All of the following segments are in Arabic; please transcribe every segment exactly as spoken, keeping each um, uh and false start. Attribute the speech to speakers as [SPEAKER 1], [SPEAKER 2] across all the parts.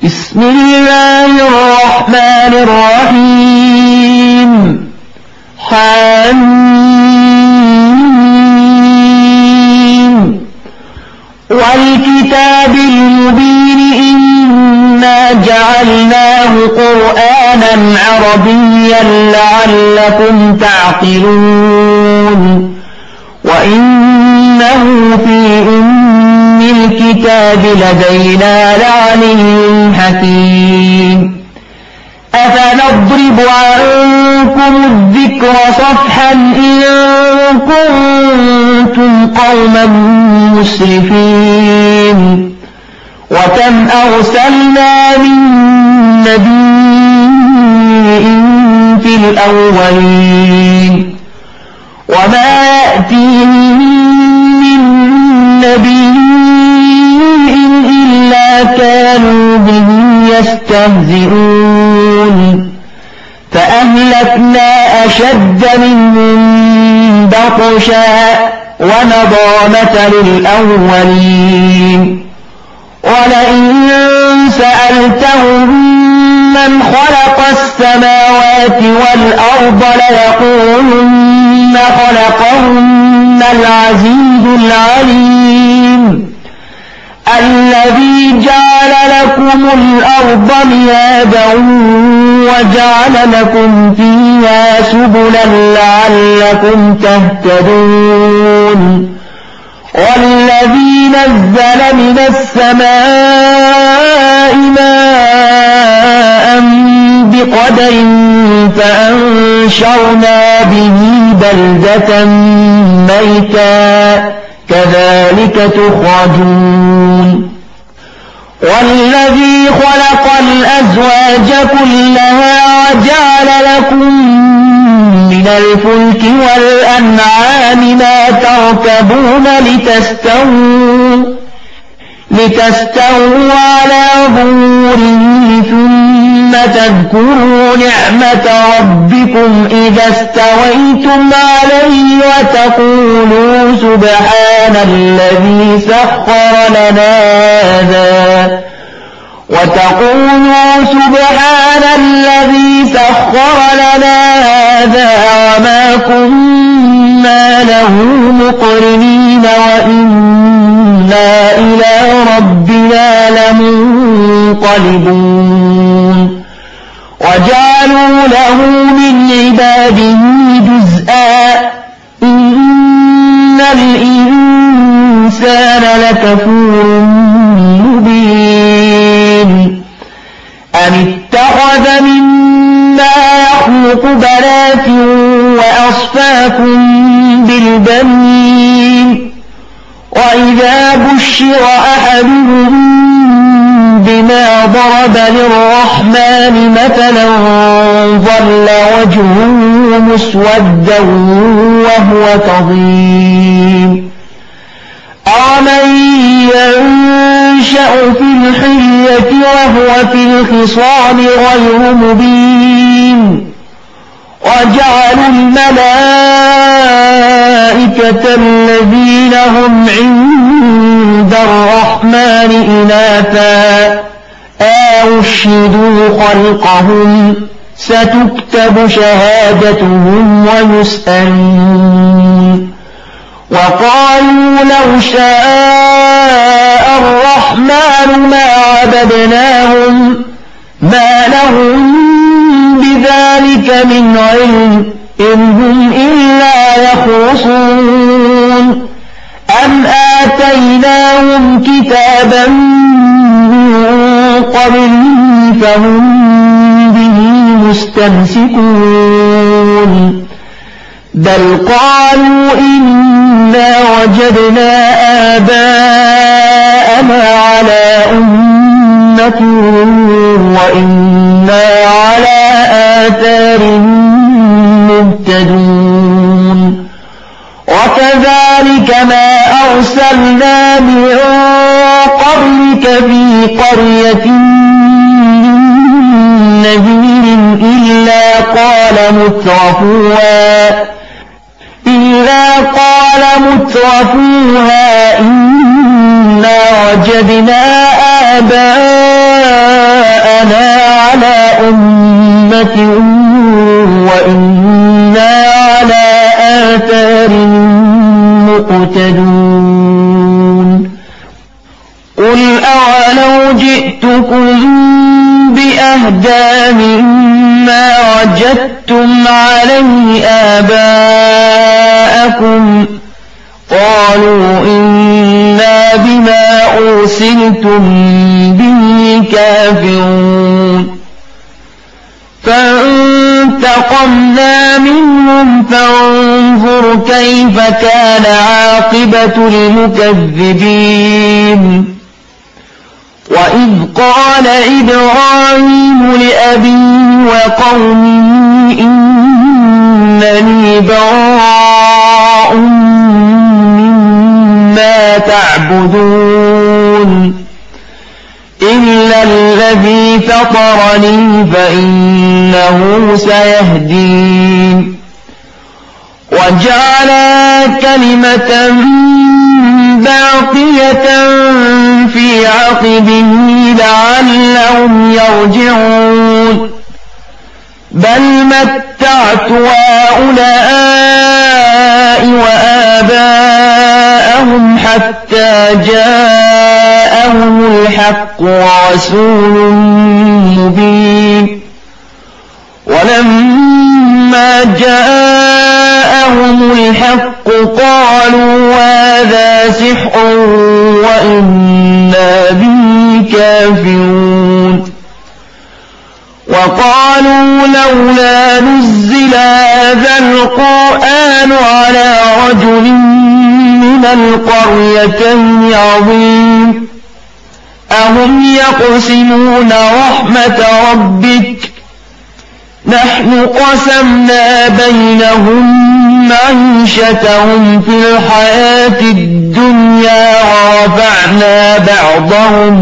[SPEAKER 1] بسم الله الرحمن الرحيم. حميم. والكتاب المبين إنا جعلناه قرآنا عربيا لعلكم تعقلون وإنه في أم الكتاب لدينا لعلي حكيم. أفنضرب عنكم الذكر صفحا إن كنتم قوما مسرفين. وكم أرسلنا من نبي في الأولين وما يأتيهم من نبي إلا كانوا به يستهزئون. فأهلكنا أشد منهم بطشا ومضى مثل الأولين. ولئن سألتهم من خلق السماوات والأرض ليقولن خلقهن العزيز العليم الذي جعل لكم الأرض مهادا وجعل لكم فيها سبلا لعلكم تهتدون. والذي نزل من السماء ماء بقدر فأنشرنا به بلدة ميتا كذلك تخرجون. والذي خلق الأزواج كلها وجعل لكم من الفلك والأنعام ما تركبون لتستووا لتستووا على ظهوره ثم تذكروا نعمة ربكم إذا استويتم عليه وتقولوا سبحان الذي سخر لنا هذا وتقولوا سبحان الذي سخر لنا هذا وما كنا له مقرنين وإنا إلى ربنا لمنقلبون. وجعلوا له من عباده جزءا إن الإنسان لكفور مبين. أم اتخذ مما يخلق بنات وأصفاكم بالبنين وإذا بشر أحدهم بما ضرب للرحمن مثلا ظل وجهه مسودا وهو كظيم. أَوَمَن يَنشَأُ فِي الْحِلْيَةِ وَهُوَ فِي الْخِصَامِ غَيْرُ مُبِينٍ. وَجَعَلُوا الْمَلَائِكَةَ الَّذِينَ هُمْ عِندَ الرَّحْمَنِ إِنَاثًا أَشْهَدُوا خَلْقَهُمْ سَتُكْتَبُ شَهَادَتُهُمْ وَيُسْأَلُونَ. وقالوا لو شاء الرحمن ما عبدناهم ما لهم بذلك من علم إن هم إلا يخرصون. أم آتيناهم كتابا من قبل فهم به مستمسكون. بل قالوا إنا وجدنا آباءنا على أمة وإنا على آثارهم مهتدون. وكذلك ما أرسلنا من قبلك في قرية من نذير إلا قال مترفوها إلا قال مترفوها إنا وجدنا آباءنا جئتكم بأهدى مما وجدتم عليه آباءكم قالوا إنا بما أرسلتم به كافرون فانتقمنا منهم فانظر كيف كان عاقبة المكذبين وإذ قال إبراهيم لأبيه وقومه إنني براء مما تعبدون إلا الذي فطرني فإنه سيهدين وجعل كلمة باقية في عقبه لعلهم يرجعون بل متعت هؤلاء وآباءهم حتى جاءهم الحق ورسول مبين ولما جاءهم الحق قالوا هذا سحر وإنا به كافرون وقالوا لولا نزل هذا القرآن على رجل من القريتين عظيم أهم يقسمون رحمة ربك نحن قسمنا بينهم معيشتهم في الحياة الدنيا ورفعنا بعضهم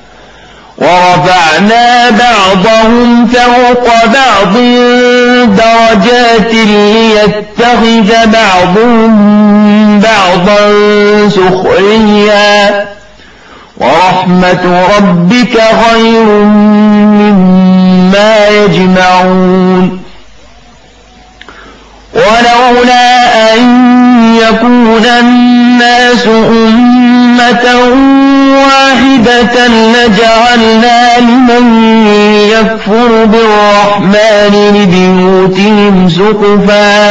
[SPEAKER 1] ورفعنا بعضهم فوق بعض درجات ليتخذ بعضهم بعضا سخريا ورحمة ربك خير مما يجمعون ولولا أن يكون الناس أمة واحدة لجعلنا لمن يكفر بالرحمن لبيوتهم سقفا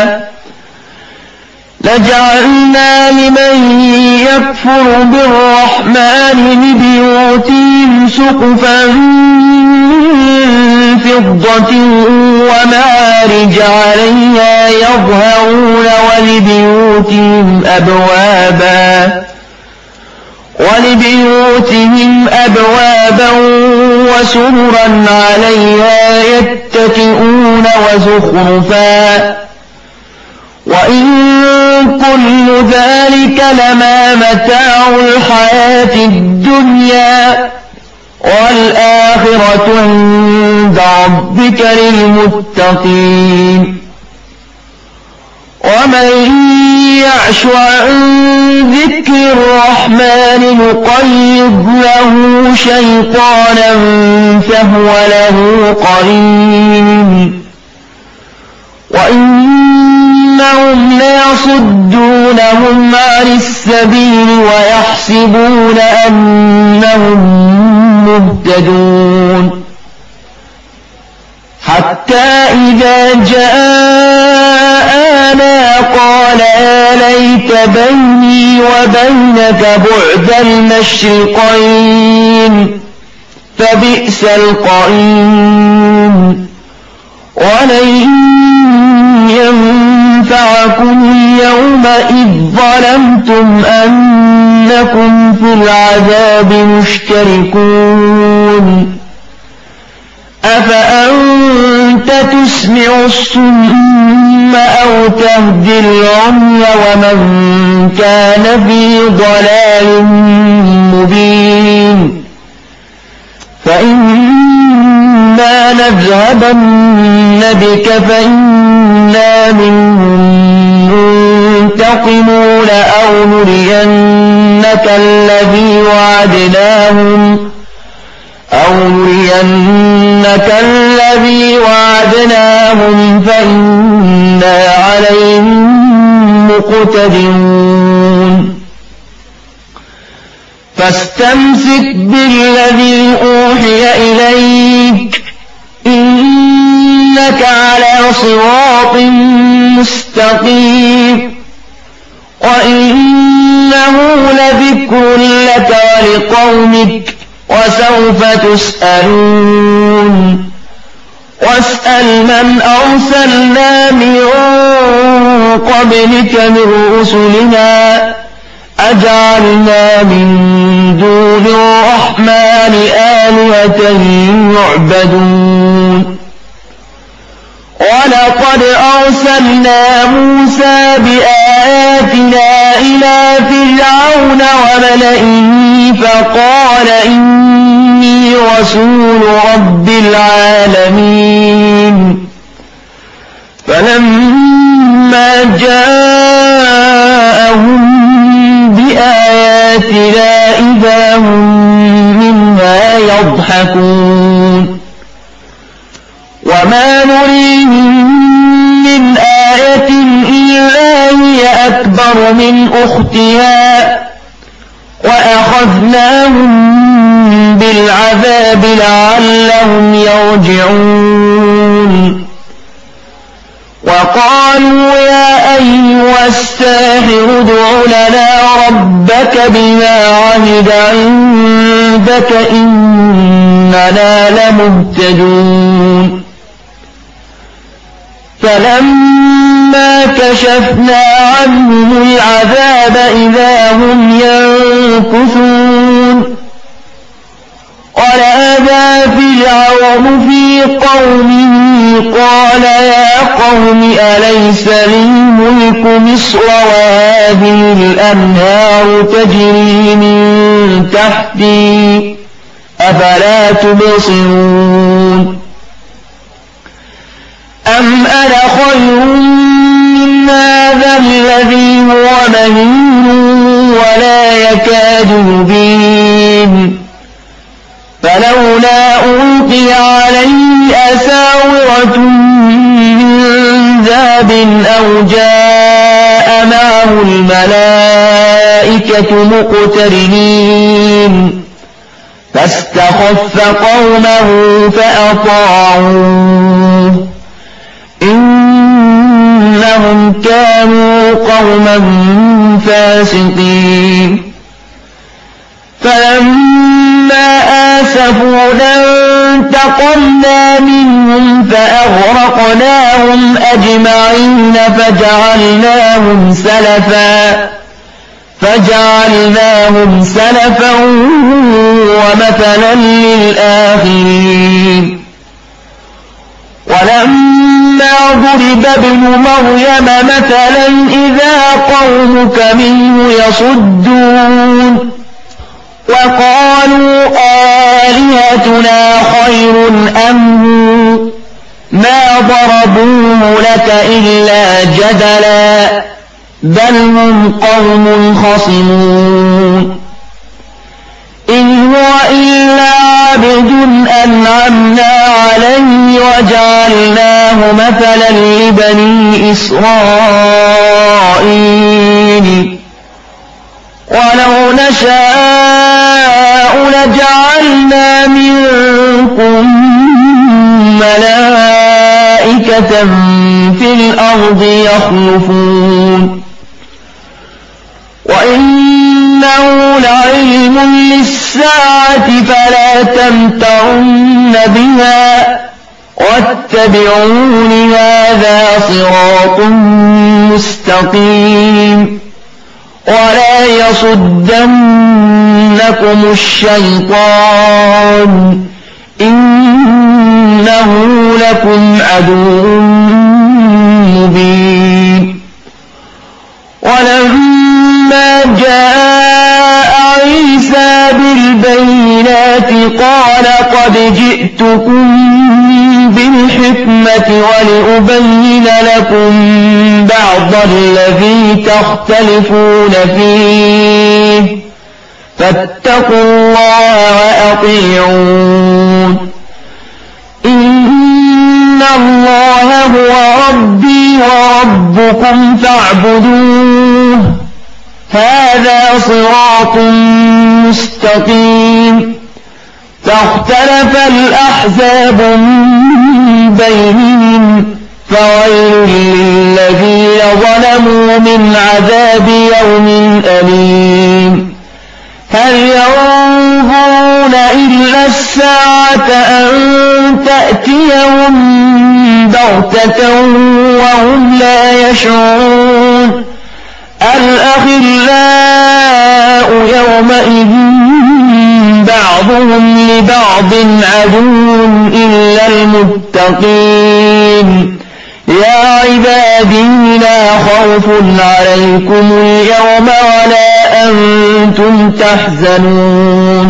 [SPEAKER 1] لجعلنا لمن يكفر بالرحمن لبيوتهم سقفا من فضة ومعارج عليها يظهرون ولبيوتهم أبوابا ولبيوتهم أبوابا وسررا عليها يتكئون وزخرفا وإن كل ذلك لما متاع الحياة الدنيا والآخرة عند ربك للمتقين ومن يعش عن ذكر الرحمن نقيض له شيطانا فهو له قرين وإنهم ليصدونهم عن السبيل ويحسبون أنهم مهتدون حتى إذا جاءنا قال يا ليت بيني وبينك بعد المشرقين فبئس القرين ولن ينفعكم اليوم إذ ظلمتم أنكم في العذاب مشتركون أفأنت تسمع الصم أو تهدي العمي ومن كان في ضلال مبين فإما نذهبن بك فإنا منهم منتقمون أو نرينك الذي وعدناهم أو نرينك الذي وعدناهم فإنا عليهم مقتدرون فاستمسك بالذي أوحي إليك إنك على صراط مستقيم وإنه لذكر لك ولقومك وسوف تسألون واسأل من أرسلنا من قبلك من رسلنا أجعلنا من دون الرحمن آلهة يعبدون ولقد أرسلنا موسى بآياتنا إلى فرعون وملئه فقال إني رسول رب العالمين فلما جاءهم بآياتنا إذا هم منها يضحكون وما نريهم من آية إلا هي أكبر من أختها وأخذناهم بالعذاب لعلهم يرجعون وقالوا يا أيها الساحر ادع لنا ربك بما عهد عندك إننا لمهتدون فلما كشفنا عنهم العذاب إذا هم ينكثون ونادى فرعون في قومه قال يا قوم أليس لي ملك مصر وهذه الأنهار تجري من تحتي أفلا تبصرون أم أنا خير من هذا الذي هو مهين ولا يكاد يبين فلولا ألقي عليه أساورة من ذهب أو جاء معه الملائكة مقترنين فاستخف قومه فأطاعوه إنهم كانوا قوما فاسقين فلما آسفونا انتقمنا منهم فأغرقناهم أجمعين فجعلناهم سلفا فجعلناهم سلفا ومثلا للآخرين ولما ضرب ابن مريم مثلا إذا قومك منه يصدون وقالوا آلهتنا خير أم هو ما ضربوه لك إلا جدلا بل هم قوم خصمون إن هو إلا عبد أنعمنا عليه وجعلناه مثلا لبني إسرائيل ولو نشاء لجعلنا منكم ملائكة في الأرض يخلفون وإنه لعلم للساعة فلا تمترن بها واتبعون هذا صراط مستقيم ولا يصدنكم الشيطان إنه لكم عدو مبين ولما جاء عيسى بالبينات قال قد جئتكم بالحكمة ولأبين لكم بعض الذي تختلفون فيه فاتقوا الله وأطيعون إن الله هو ربي وربكم فاعبدوه هذا صراط مستقيم فاختلف الأحزاب من بينهم فويل للذين ظلموا من عذاب يوم أليم هل ينظرون إلا الساعة أن تأتيهم بغتة وهم لا يشعرون الأخلاء يومئذ بعضهم لبعض عدو إلا المتقين يا عبادي لا خوف عليكم اليوم ولا أنتم تحزنون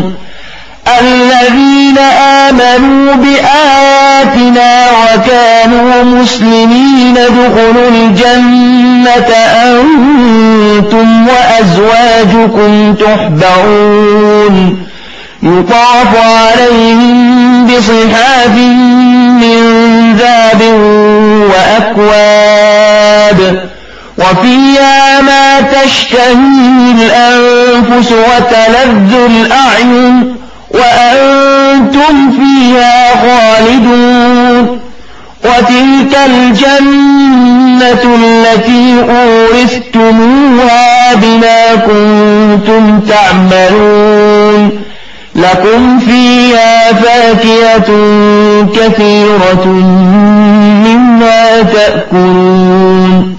[SPEAKER 1] الذين آمنوا بآياتنا وكانوا مسلمين ادخلوا الجنة أنتم وأزواجكم تحبرون يطاف عليهم بصحاف من ذهب وأكواب وفيها ما تشتهي الأنفس وتلذ الأعين وأنتم فيها خالدون وتلك الجنة التي أورثتموها بما كنتم تعملون لكم فيها فاكهة كثيرة مما تأكلون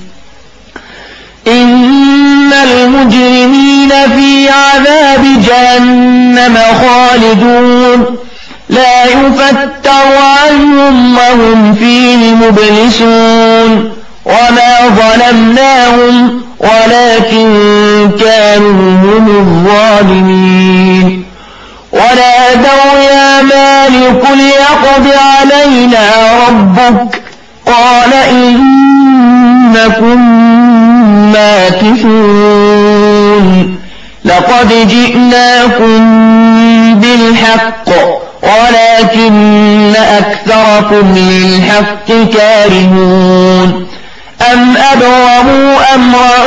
[SPEAKER 1] إن المجرمين في عذاب جهنم خالدون لا يفتر عنهم وهم فيه مبلسون وما ظلمناهم ولكن كانوا هم الظالمين ونادوا يا مالك ليقض علينا ربك قال إنكم ماكثون لقد جئناكم بالحق ولكن أكثركم للحق كارهون أم أبرموا أمرا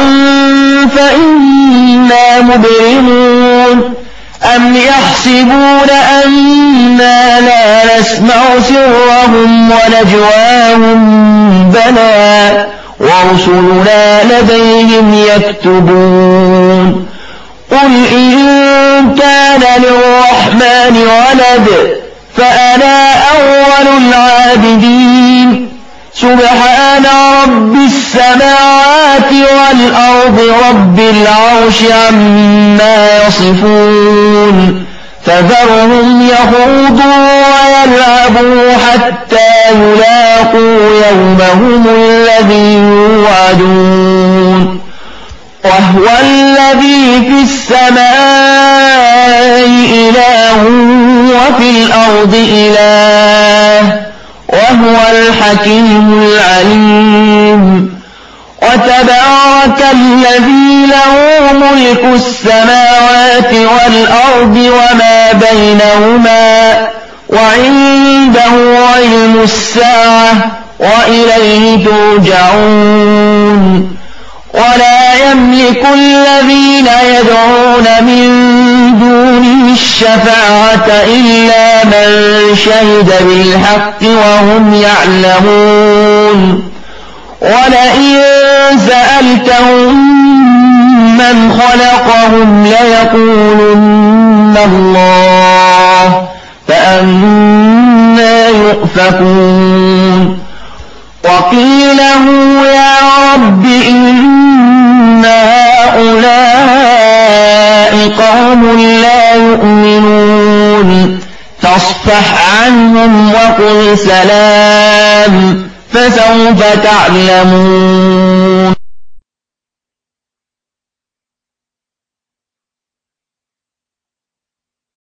[SPEAKER 1] فإنا مبرمون أم يحسبون أنا لا نسمع سرهم ونجواهم بلى ورسلنا لديهم يكتبون قل إن كان للرحمن ولد فأنا أول العابدين سبحان رب السماوات والأرض رب العرش عما يصفون فذرهم يخوضوا ويلعبوا حتى يلاقوا يومهم الذي يوعدون وهو الذي في السماء إله وفي الأرض إله وهو الحكيم العليم وتبارك الذي له ملك السماوات والأرض وما بينهما وعنده علم الساعة وإليه ترجعون ولا يملك الذين يدعون من دونه الشفاعة إلا من شهد بالحق وهم يعلمون ولئن سألتهم من خلقهم ليقولن الله فأنى يؤفكون وقيله يا رب إن هؤلاء قوم لا يؤمنون فاصفح عنهم وقل سلام فسوف تعلمون